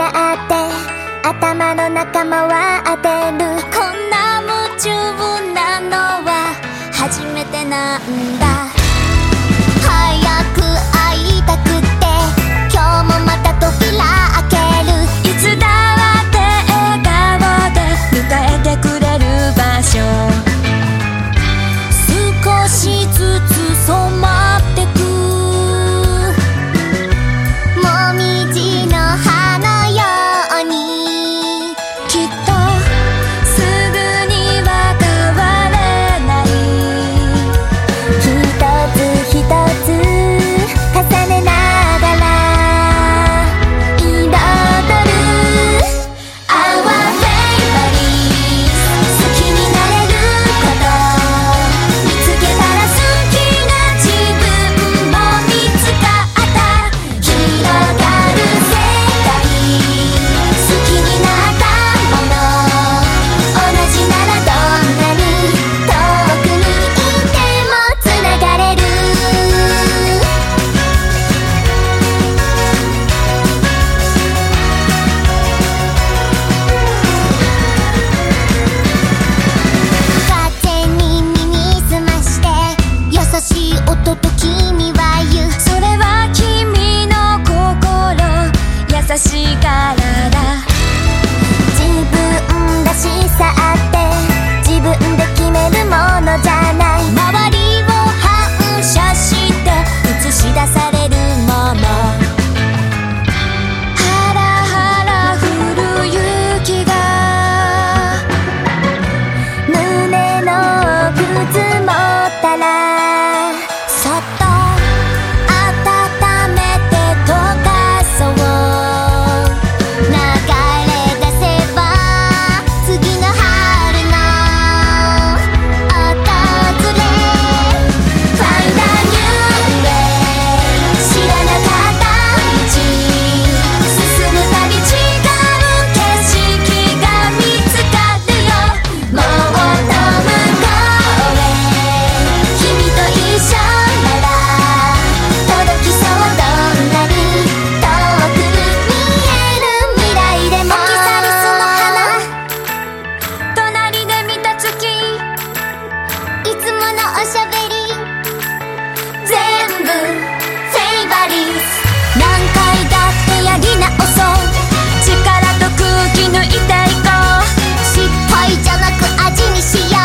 って頭の中回ってる。 こんな夢中なのは初めてなんだ。早く会いたくて今日もまた扉開ける。いつだって笑顔で迎えてくれる場所。少しずつ染まってくもみじの葉のように、きっとすぐには変われない。 一つ一つ重ねながら彩る Our Favourites。 好きになれること見つけたら好きな自分も見つかった。広がる世界好きになったもの同じならどんなに遠くにいてもつながれる。風に耳すまして優しい音と君は言う。 それは君の心優しいからだ。 自分らしさって自分で決めるものじゃない。 周りを反射して映し出されるもの。ハラハラ降る雪が胸の奥積もったらそっと温めて溶かそう。流れ出せば次の春の訪れ。 Find a new way。 知らなかった道進むたび違う景色が見つかるよ。もっと向こうへ君と一緒なら届きそう。どんなに遠く見える未来でも。 オキサリスの花隣で見た月いつものおしゃべり全部 Favourites。 何回だってやり直そう。力と空気抜いていこう。 失敗じゃなく味にしよう。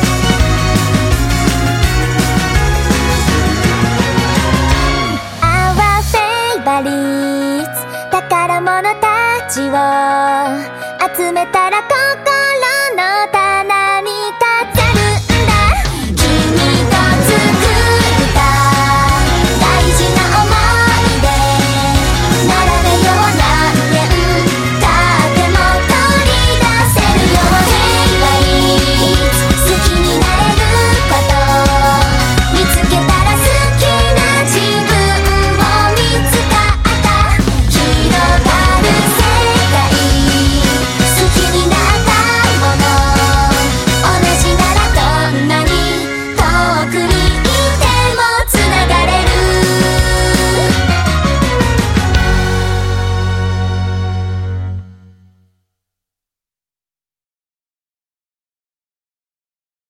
Our Favourites。 宝物たちを集めたらここ